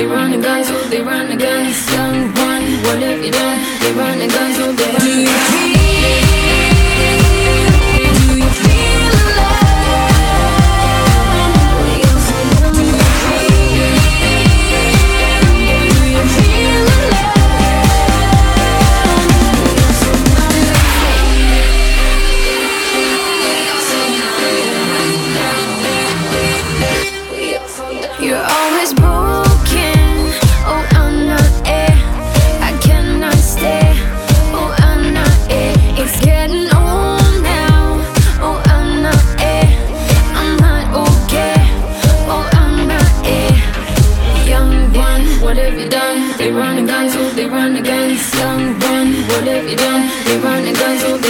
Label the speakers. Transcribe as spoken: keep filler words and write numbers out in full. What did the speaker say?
Speaker 1: They run the guns, oh, they run the guns. Young one, what have you done? They run the guns, oh, they run the guns. Do you feel alive? Do you feel alive? You're always broken. Oh, I'm not it. I cannot stay. Oh, I'm not it. It's getting old now. Oh, I'm not it. I'm not okay. Oh, I'm not it. Young one, what have you done? They run the guns, oh, they run the guns. Young one, what have you done? They run the guns, oh,